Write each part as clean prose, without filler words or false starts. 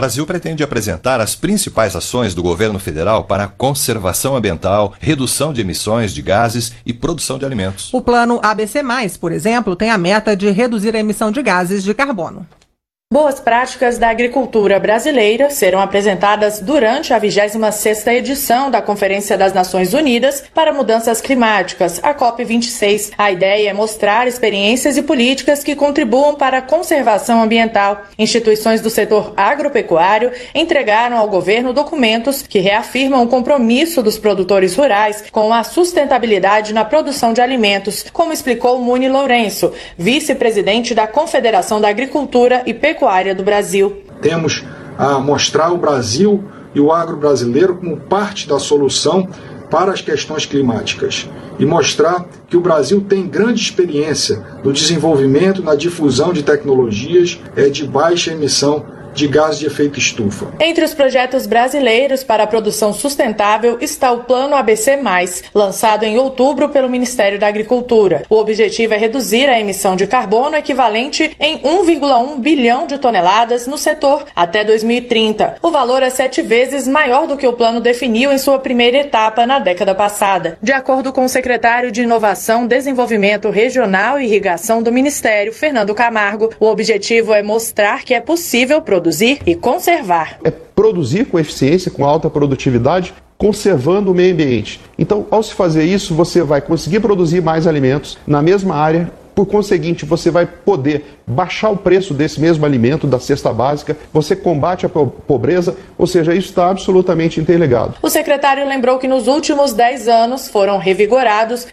O Brasil pretende apresentar as principais ações do governo federal para a conservação ambiental, redução de emissões de gases e produção de alimentos. O plano ABC+, por exemplo, tem a meta de reduzir a emissão de gases de carbono. Boas práticas da agricultura brasileira serão apresentadas durante a 26ª edição da Conferência das Nações Unidas para Mudanças Climáticas, a COP26. A ideia é mostrar experiências e políticas que contribuam para a conservação ambiental. Instituições do setor agropecuário entregaram ao governo documentos que reafirmam o compromisso dos produtores rurais com a sustentabilidade na produção de alimentos, como explicou Muni Lourenço, vice-presidente da Confederação da Agricultura e Pecuária do Brasil. Temos a mostrar o Brasil e o agro brasileiro como parte da solução para as questões climáticas e mostrar que o Brasil tem grande experiência no desenvolvimento, na difusão de tecnologias de baixa emissão de gases de efeito estufa. Entre os projetos brasileiros para a produção sustentável está o Plano ABC+, lançado em outubro pelo Ministério da Agricultura. O objetivo é reduzir a emissão de carbono equivalente em 1,1 bilhão de toneladas no setor até 2030. O valor é 7 vezes maior do que o plano definiu em sua primeira etapa na década passada. De acordo com o secretário de Inovação, Desenvolvimento Regional e Irrigação do Ministério, Fernando Camargo, o objetivo é mostrar que é possível produzir e conservar. É produzir com eficiência, com alta produtividade, conservando o meio ambiente. Então, ao se fazer isso, você vai conseguir produzir mais alimentos na mesma área. Por conseguinte, você vai poder baixar o preço desse mesmo alimento, da cesta básica, você combate a pobreza, ou seja, isso está absolutamente interligado. O secretário lembrou que nos últimos 10 anos foram revigorados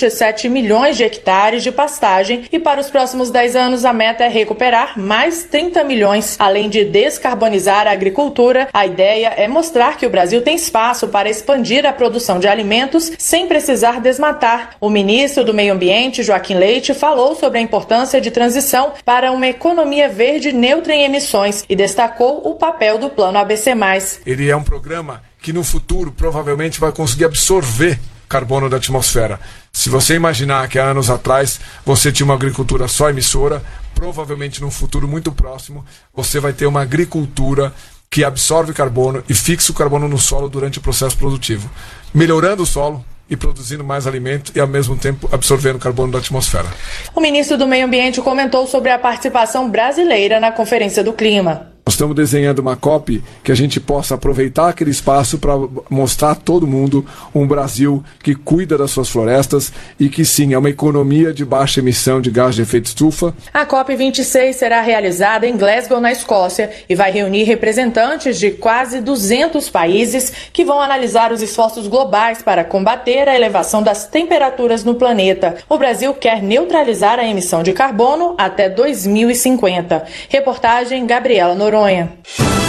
27 milhões de hectares de pastagem e para os próximos 10 anos a meta é recuperar mais 30 milhões. Além de descarbonizar a agricultura, a ideia é mostrar que o Brasil tem espaço para expandir a produção de alimentos sem precisar desmatar. O ministro do Meio Ambiente, Joaquim Leite, falou sobre a importância de transição para uma economia verde neutra em emissões e destacou o papel do Plano ABC+. Ele é um programa que no futuro provavelmente vai conseguir absorver carbono da atmosfera. Se você imaginar que há anos atrás você tinha uma agricultura só emissora, provavelmente num futuro muito próximo você vai ter uma agricultura que absorve carbono e fixa o carbono no solo durante o processo produtivo, melhorando o solo e produzindo mais alimento e, ao mesmo tempo, absorvendo carbono da atmosfera. O ministro do Meio Ambiente comentou sobre a participação brasileira na Conferência do Clima. Nós estamos desenhando uma COP que a gente possa aproveitar aquele espaço para mostrar a todo mundo um Brasil que cuida das suas florestas e que sim, é uma economia de baixa emissão de gás de efeito estufa. A COP26 será realizada em Glasgow, na Escócia, e vai reunir representantes de quase 200 países que vão analisar os esforços globais para combater a elevação das temperaturas no planeta. O Brasil quer neutralizar a emissão de carbono até 2050. Reportagem Gabriela Noronha.